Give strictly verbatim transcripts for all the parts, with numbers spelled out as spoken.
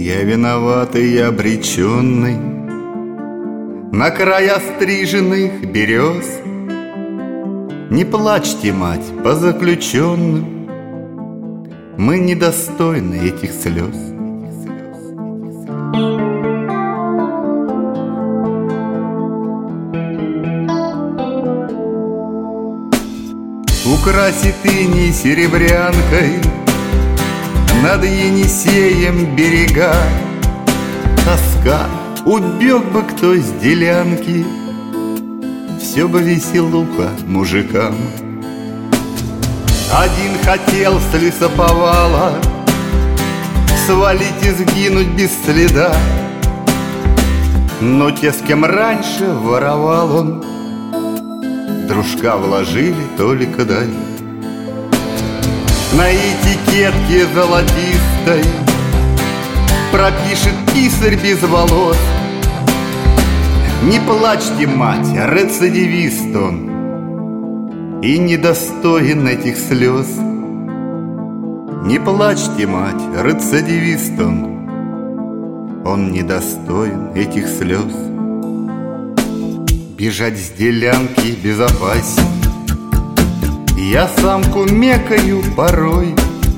Я виноватый и обреченный на край остриженных берез. Не плачьте, мать, по заключенным, мы недостойны этих слез. Украсит иней серебрянкой над Енисеем берега. Тоска, убег бы кто с делянки, все бы веселуха мужикам. Один хотел с лесоповала свалить и сгинуть без следа, но те, с кем раньше воровал он, дружка вложили только дай. На этикетке золотистой пропишет писарь без волос: не плачьте, мать, рецидивист он и недостоин этих слез. Не плачьте, мать, рецидивист он, он недостоин этих слез. Бежать с делянки безопасней, я сам кумекаю порой,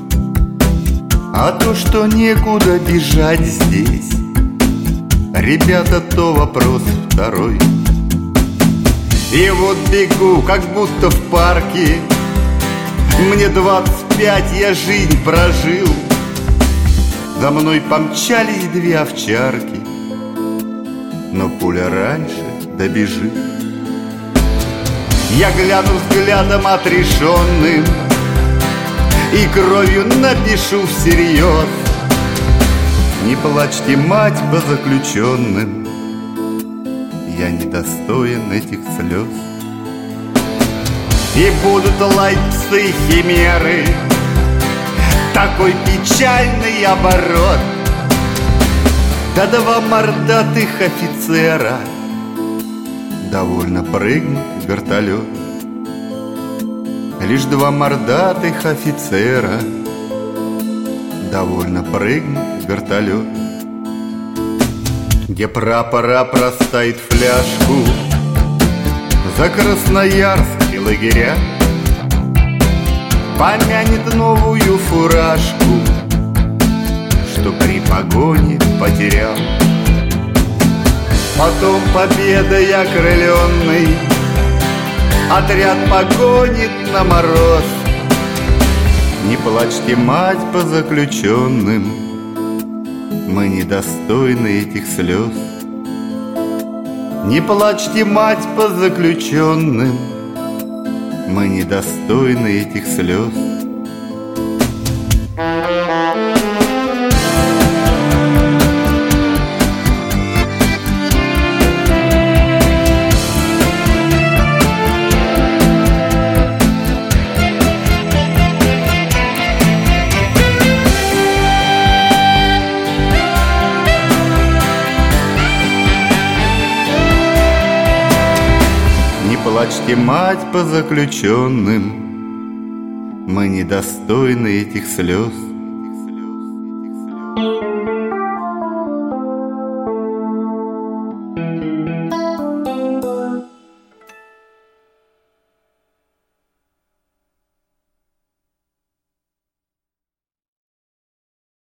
а то, что некуда бежать здесь, ребята, то вопрос второй. И вот бегу, как будто в парке, мне двадцать пять, я жизнь прожил. За мной помчались две овчарки, но пуля раньше добежит. Я гляну взглядом отрешенным и кровью напишу всерьез: не плачьте, мать, по заключенным, я недостоин этих слез. И будут лаять псы химеры, такой печальный оборот. Да два мордатых офицера довольно прыгнуть в вертолет. Лишь два мордатых офицера довольно прыгнуть в вертолет. Где прапора проставит фляжку за красноярские лагеря, помянет новую фуражку, что при погоне потерял. Потом победой окрыленный отряд погонит на мороз. Не плачьте, мать, по заключенным, мы недостойны этих слез. Не плачьте, мать, по заключенным, мы недостойны этих слез. Не плачьте, мать, по заключенным, мы недостойны этих слез.